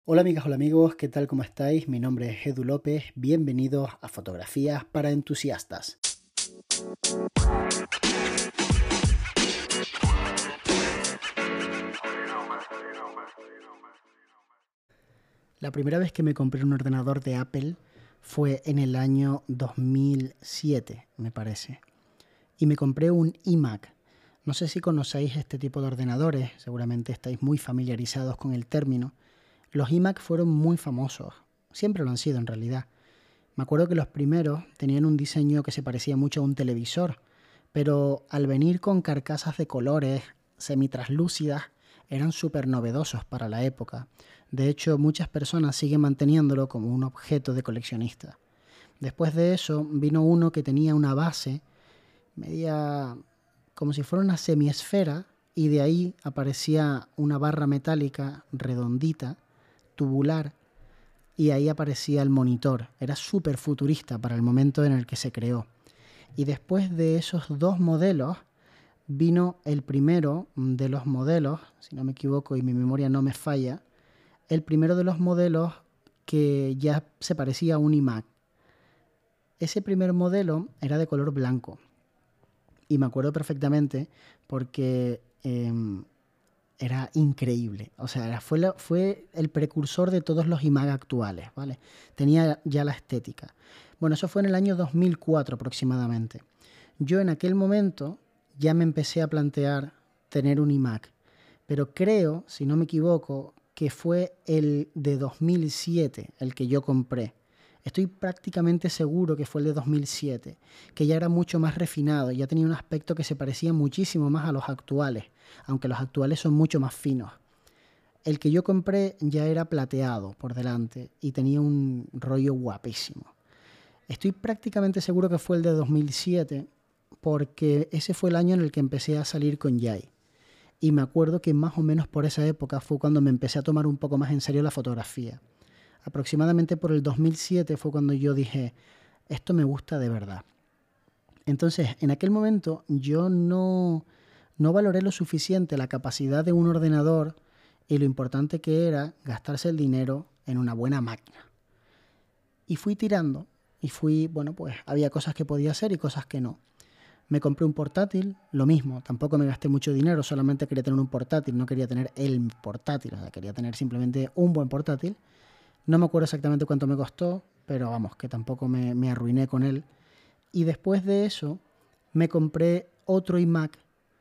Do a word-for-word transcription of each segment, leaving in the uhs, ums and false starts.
Hola amigas, hola amigos, ¿qué tal? ¿Cómo estáis? Mi nombre es Edu López, bienvenidos a Fotografías para Entusiastas. La primera vez que me compré un ordenador de Apple fue en el año dos mil siete, me parece. Y me compré un iMac. No sé si conocéis este tipo de ordenadores, seguramente estáis muy familiarizados con el término. Los iMac fueron muy famosos, siempre lo han sido en realidad. Me acuerdo que los primeros tenían un diseño que se parecía mucho a un televisor, pero al venir con carcasas de colores semitraslúcidas eran súper novedosos para la época. De hecho, muchas personas siguen manteniéndolo como un objeto de coleccionista. Después de eso vino uno que tenía una base media como si fuera una semiesfera y de ahí aparecía una barra metálica redondita, tubular, y ahí aparecía el monitor. Era súper futurista para el momento en el que se creó. Y después de esos dos modelos vino el primero de los modelos, si no me equivoco y mi memoria no me falla, el primero de los modelos que ya se parecía a un iMac. Ese primer modelo era de color blanco. Y me acuerdo perfectamente porque eh, era increíble. O sea, fue, la, fue el precursor de todos los iMac actuales, ¿vale? Tenía ya la estética. Bueno, eso fue en el año dos mil cuatro aproximadamente. Yo en aquel momento ya me empecé a plantear tener un iMac, pero creo, si no me equivoco, que fue el de dos mil siete el que yo compré. Estoy prácticamente seguro que fue el de dos mil siete, que ya era mucho más refinado, ya tenía un aspecto que se parecía muchísimo más a los actuales, aunque los actuales son mucho más finos. El que yo compré ya era plateado por delante y tenía un rollo guapísimo. Estoy prácticamente seguro que fue el de dos mil siete porque ese fue el año en el que empecé a salir con Jai. Y me acuerdo que más o menos por esa época fue cuando me empecé a tomar un poco más en serio la fotografía. Aproximadamente por el dos mil siete fue cuando yo dije, esto me gusta de verdad. Entonces, en aquel momento yo no, no valoré lo suficiente la capacidad de un ordenador y lo importante que era gastarse el dinero en una buena máquina. Y fui tirando y fui, bueno, pues había cosas que podía hacer y cosas que no. Me compré un portátil, lo mismo, tampoco me gasté mucho dinero, solamente quería tener un portátil, no quería tener el portátil, o sea, quería tener simplemente un buen portátil. No me acuerdo exactamente cuánto me costó, pero vamos, que tampoco me, me arruiné con él. Y después de eso me compré otro iMac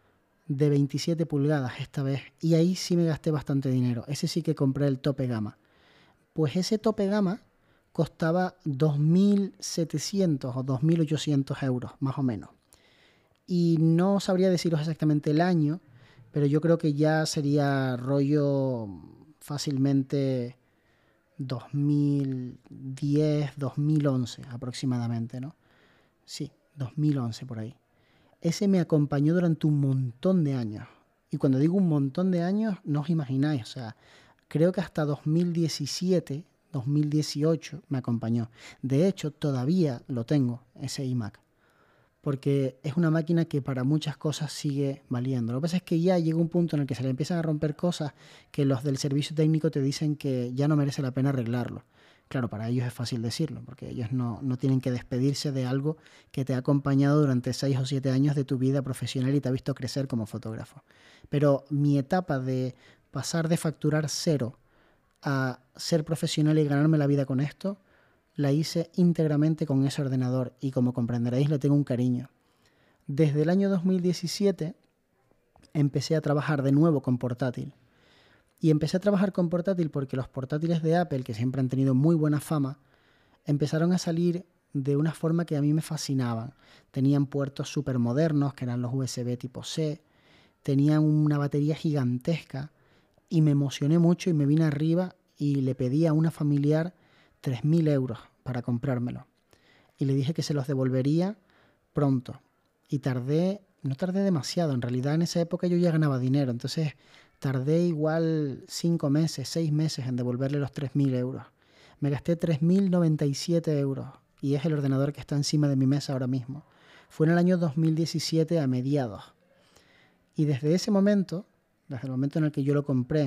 de veintisiete pulgadas esta vez, y ahí sí me gasté bastante dinero. Ese sí que compré el tope gama. Pues ese tope gama costaba dos mil setecientos o dos mil ochocientos euros, más o menos. Y no sabría deciros exactamente el año, pero yo creo que ya sería rollo fácilmente dos mil diez, dos mil once aproximadamente, ¿no? Sí, dos mil once por ahí. Ese me acompañó durante un montón de años. Y cuando digo un montón de años, no os imagináis, o sea, creo que hasta dos mil diecisiete, dos mil dieciocho me acompañó. De hecho, todavía lo tengo, ese iMac, porque es una máquina que para muchas cosas sigue valiendo. Lo que pasa es que ya llega un punto en el que se le empiezan a romper cosas que los del servicio técnico te dicen que ya no merece la pena arreglarlo. Claro, para ellos es fácil decirlo, porque ellos no, no tienen que despedirse de algo que te ha acompañado durante seis o siete años de tu vida profesional y te ha visto crecer como fotógrafo. Pero mi etapa de pasar de facturar cero a ser profesional y ganarme la vida con esto, la hice íntegramente con ese ordenador y, como comprenderéis, le tengo un cariño. Desde el año dos mil diecisiete empecé a trabajar de nuevo con portátil. Y empecé a trabajar con portátil porque los portátiles de Apple, que siempre han tenido muy buena fama, empezaron a salir de una forma que a mí me fascinaban. Tenían puertos súper modernos, que eran los U S B tipo C, tenían una batería gigantesca y me emocioné mucho y me vine arriba y le pedí a una familiar tres mil euros para comprármelo. Y le dije que se los devolvería pronto. Y tardé, no tardé demasiado, en realidad en esa época yo ya ganaba dinero, entonces tardé igual cinco meses, seis meses en devolverle los tres mil euros. Me gasté tres mil noventa y siete euros y es el ordenador que está encima de mi mesa ahora mismo. Fue en el año dos mil diecisiete a mediados. Y desde ese momento, desde el momento en el que yo lo compré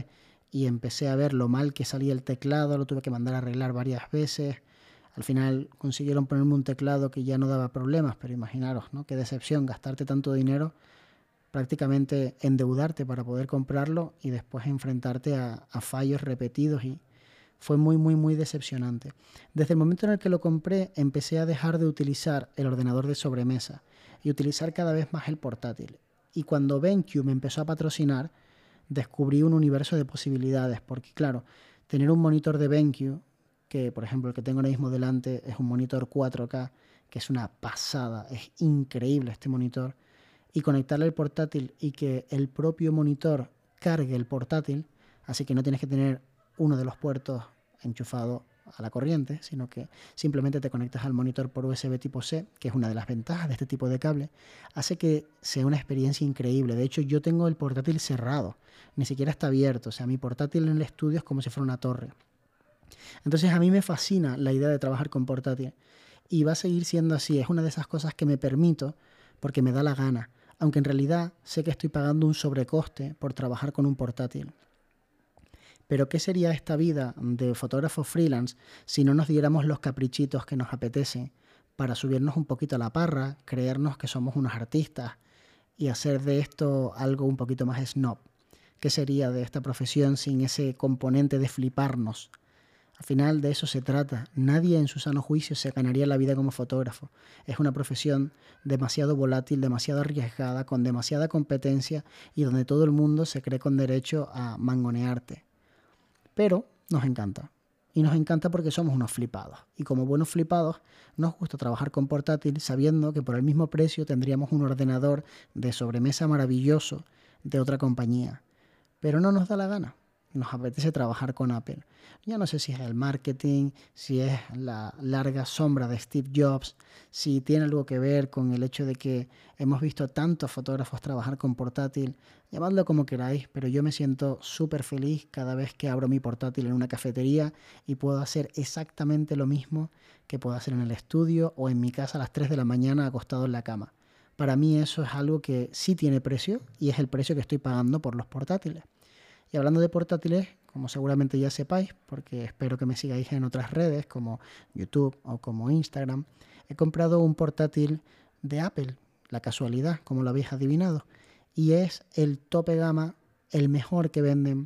y empecé a ver lo mal que salía el teclado, lo tuve que mandar a arreglar varias veces. Al final consiguieron ponerme un teclado que ya no daba problemas, pero imaginaros, ¿no? Qué decepción gastarte tanto dinero, prácticamente endeudarte para poder comprarlo y después enfrentarte a, a fallos repetidos, y fue muy, muy, muy decepcionante. Desde el momento en el que lo compré, empecé a dejar de utilizar el ordenador de sobremesa y utilizar cada vez más el portátil. Y cuando BenQ me empezó a patrocinar, descubrí un universo de posibilidades, porque claro, tener un monitor de BenQ, que por ejemplo el que tengo ahora mismo delante es un monitor cuatro K, que es una pasada, es increíble este monitor, y conectarle el portátil y que el propio monitor cargue el portátil, así que no tienes que tener uno de los puertos enchufado a la corriente, sino que simplemente te conectas al monitor por U S B tipo C, que es una de las ventajas de este tipo de cable, hace que sea una experiencia increíble. De hecho, yo tengo el portátil cerrado, ni siquiera está abierto, o sea, mi portátil en el estudio es como si fuera una torre. Entonces a mí me fascina la idea de trabajar con portátil y va a seguir siendo así. Es una de esas cosas que me permito porque me da la gana, aunque en realidad sé que estoy pagando un sobrecoste por trabajar con un portátil. Pero ¿qué sería esta vida de fotógrafo freelance si no nos diéramos los caprichitos que nos apetecen para subirnos un poquito a la parra, creernos que somos unos artistas y hacer de esto algo un poquito más snob? ¿Qué sería de esta profesión sin ese componente de fliparnos? Al final de eso se trata. Nadie en su sano juicio se ganaría la vida como fotógrafo. Es una profesión demasiado volátil, demasiado arriesgada, con demasiada competencia y donde todo el mundo se cree con derecho a mangonearte. Pero nos encanta. Y nos encanta porque somos unos flipados. Y como buenos flipados, nos gusta trabajar con portátil sabiendo que por el mismo precio tendríamos un ordenador de sobremesa maravilloso de otra compañía. Pero no nos da la gana. Nos apetece trabajar con Apple. Ya no sé si es el marketing, si es la larga sombra de Steve Jobs, si tiene algo que ver con el hecho de que hemos visto a tantos fotógrafos trabajar con portátil. Llamadlo como queráis, pero yo me siento súper feliz cada vez que abro mi portátil en una cafetería y puedo hacer exactamente lo mismo que puedo hacer en el estudio o en mi casa a las tres de la mañana acostado en la cama. Para mí eso es algo que sí tiene precio y es el precio que estoy pagando por los portátiles. Y hablando de portátiles, como seguramente ya sepáis, porque espero que me sigáis en otras redes como YouTube o como Instagram, he comprado un portátil de Apple, la casualidad, como lo habéis adivinado, y es el tope gama, el mejor que venden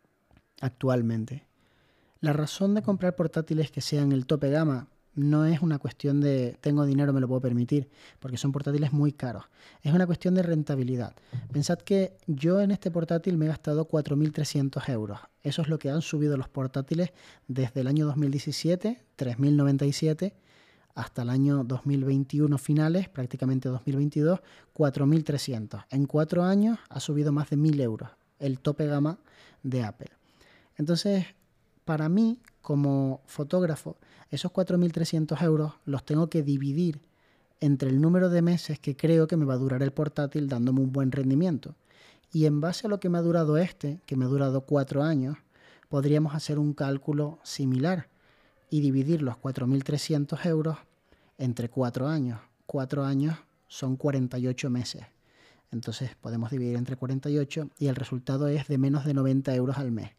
actualmente. La razón de comprar portátiles que sean el tope gama no es una cuestión de tengo dinero, me lo puedo permitir, porque son portátiles muy caros. Es una cuestión de rentabilidad. Pensad que yo en este portátil me he gastado cuatro mil trescientos euros. Eso es lo que han subido los portátiles desde el año dos mil diecisiete, tres mil noventa y siete, hasta el año dos mil veintiuno finales, prácticamente dos mil veintidós, cuatro mil trescientos. En cuatro años ha subido más de mil euros el tope gama de Apple. Entonces, para mí, como fotógrafo, esos cuatro mil trescientos euros los tengo que dividir entre el número de meses que creo que me va a durar el portátil dándome un buen rendimiento. Y en base a lo que me ha durado este, que me ha durado cuatro años, podríamos hacer un cálculo similar y dividir los cuatro mil trescientos euros entre cuatro años. cuatro años son cuarenta y ocho meses. Entonces podemos dividir entre cuarenta y ocho y el resultado es de menos de noventa euros al mes.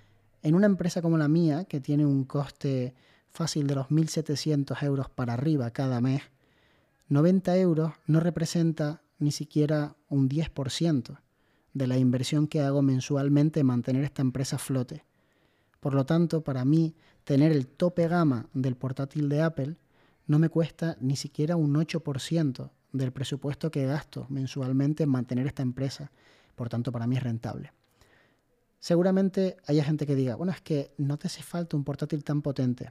En una empresa como la mía, que tiene un coste fácil de los mil setecientos euros para arriba cada mes, noventa euros no representa ni siquiera un diez por ciento de la inversión que hago mensualmente en mantener esta empresa a flote. Por lo tanto, para mí, tener el tope gama del portátil de Apple no me cuesta ni siquiera un ocho por ciento del presupuesto que gasto mensualmente en mantener esta empresa. Por tanto, para mí es rentable. Seguramente haya gente que diga, bueno, es que no te hace falta un portátil tan potente.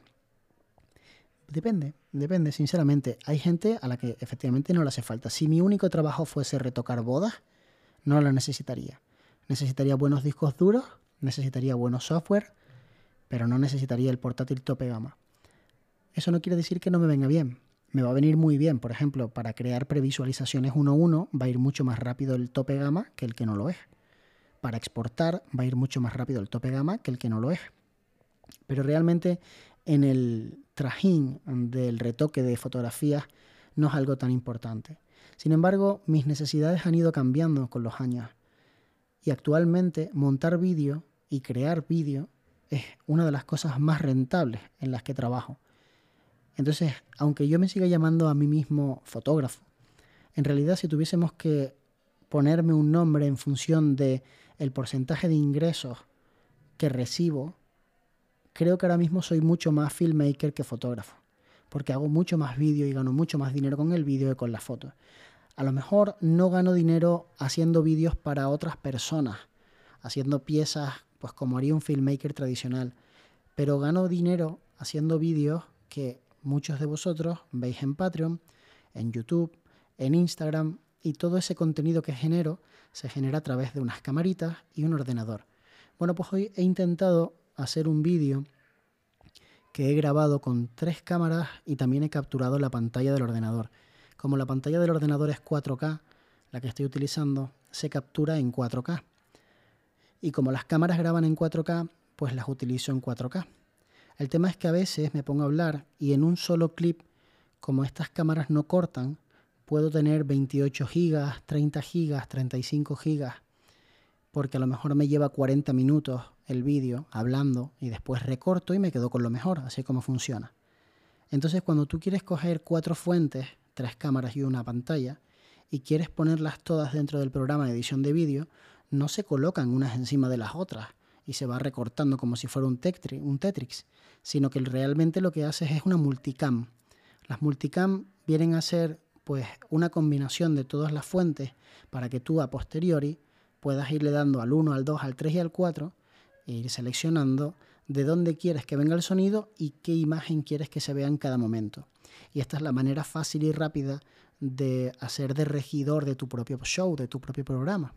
Depende, depende, sinceramente. Hay gente a la que efectivamente no le hace falta. Si mi único trabajo fuese retocar bodas, no la necesitaría. Necesitaría buenos discos duros, necesitaría buenos software, pero no necesitaría el portátil tope gama. Eso no quiere decir que no me venga bien. Me va a venir muy bien. Por ejemplo, para crear previsualizaciones uno a uno va a ir mucho más rápido el tope gama que el que no lo es. Para exportar va a ir mucho más rápido el tope gama que el que no lo es. Pero realmente en el trajín del retoque de fotografías no es algo tan importante. Sin embargo, mis necesidades han ido cambiando con los años. Y actualmente montar vídeo y crear vídeo es una de las cosas más rentables en las que trabajo. Entonces, aunque yo me siga llamando a mí mismo fotógrafo, en realidad si tuviésemos que ponerme un nombre en función de el porcentaje de ingresos que recibo, creo que ahora mismo soy mucho más filmmaker que fotógrafo, porque hago mucho más vídeo y gano mucho más dinero con el vídeo que con las fotos. A lo mejor no gano dinero haciendo vídeos para otras personas, haciendo piezas pues como haría un filmmaker tradicional, pero gano dinero haciendo vídeos que muchos de vosotros veis en Patreon, en YouTube, en Instagram, y todo ese contenido que genero se genera a través de unas camaritas y un ordenador. Bueno, pues hoy he intentado hacer un vídeo que he grabado con tres cámaras y también he capturado la pantalla del ordenador. Como la pantalla del ordenador es cuatro K, la que estoy utilizando se captura en cuatro K. Y como las cámaras graban en cuatro K, pues las utilizo en cuatro K. El tema es que a veces me pongo a hablar y en un solo clip, como estas cámaras no cortan, puedo tener veintiocho gigas, treinta gigas, treinta y cinco gigas, porque a lo mejor me lleva cuarenta minutos el vídeo hablando y después recorto y me quedo con lo mejor, así como funciona. Entonces cuando tú quieres coger cuatro fuentes, tres cámaras y una pantalla, y quieres ponerlas todas dentro del programa de edición de vídeo, no se colocan unas encima de las otras y se va recortando como si fuera un Tetris, un Tetris, sino que realmente lo que haces es una multicam. Las multicam vienen a ser pues una combinación de todas las fuentes para que tú a posteriori puedas irle dando al uno, al dos, al tres y al cuatro e ir seleccionando de dónde quieres que venga el sonido y qué imagen quieres que se vea en cada momento. Y esta es la manera fácil y rápida de hacer de regidor de tu propio show, de tu propio programa.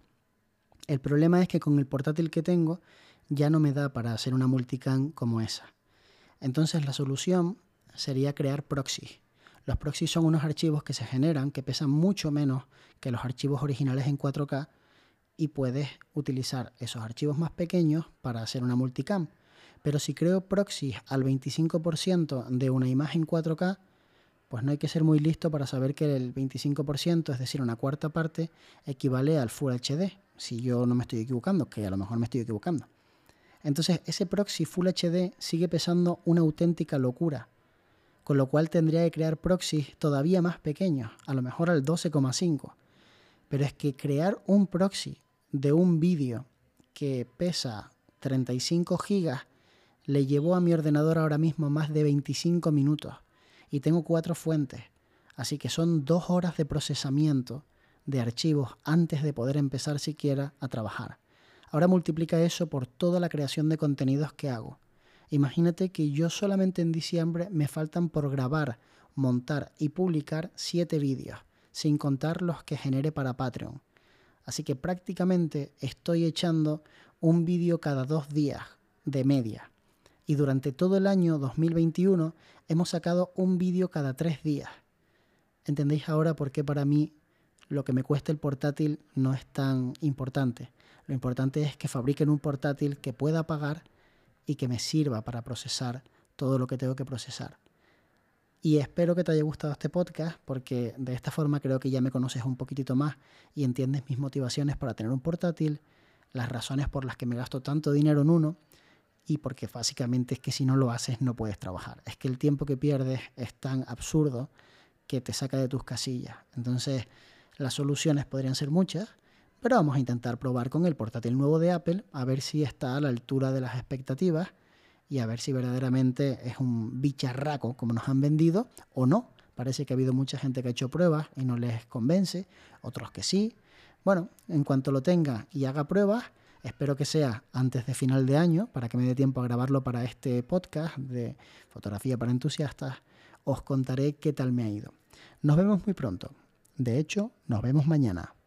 El problema es que con el portátil que tengo ya no me da para hacer una multicam como esa. Entonces la solución sería crear proxies. Los proxies son unos archivos que se generan que pesan mucho menos que los archivos originales en cuatro K y puedes utilizar esos archivos más pequeños para hacer una multicam. Pero si creo proxies al veinticinco por ciento de una imagen cuatro K, pues no hay que ser muy listo para saber que el veinticinco por ciento, es decir, una cuarta parte, equivale al Full H D, si yo no me estoy equivocando, que a lo mejor me estoy equivocando. Entonces ese proxy Full H D sigue pesando una auténtica locura, con lo cual tendría que crear proxies todavía más pequeños, a lo mejor al doce coma cinco. Pero es que crear un proxy de un vídeo que pesa treinta y cinco gigas le llevó a mi ordenador ahora mismo más de veinticinco minutos y tengo cuatro fuentes, así que son dos horas de procesamiento de archivos antes de poder empezar siquiera a trabajar. Ahora multiplica eso por toda la creación de contenidos que hago. Imagínate que yo solamente en diciembre me faltan por grabar, montar y publicar siete vídeos, sin contar los que genere para Patreon. Así que prácticamente estoy echando un vídeo cada dos días de media. Y durante todo el año dos mil veintiuno hemos sacado un vídeo cada tres días. ¿Entendéis ahora por qué para mí lo que me cuesta el portátil no es tan importante? Lo importante es que fabriquen un portátil que pueda pagar y que me sirva para procesar todo lo que tengo que procesar. Y espero que te haya gustado este podcast, porque de esta forma creo que ya me conoces un poquitito más y entiendes mis motivaciones para tener un portátil, las razones por las que me gasto tanto dinero en uno, y porque básicamente es que si no lo haces no puedes trabajar. Es que el tiempo que pierdes es tan absurdo que te saca de tus casillas. Entonces las soluciones podrían ser muchas, pero vamos a intentar probar con el portátil nuevo de Apple, a ver si está a la altura de las expectativas y a ver si verdaderamente es un bicharraco como nos han vendido o no. Parece que ha habido mucha gente que ha hecho pruebas y no les convence, otros que sí. Bueno, en cuanto lo tenga y haga pruebas, espero que sea antes de final de año para que me dé tiempo a grabarlo para este podcast de fotografía para entusiastas, os contaré qué tal me ha ido. Nos vemos muy pronto. De hecho, nos vemos mañana.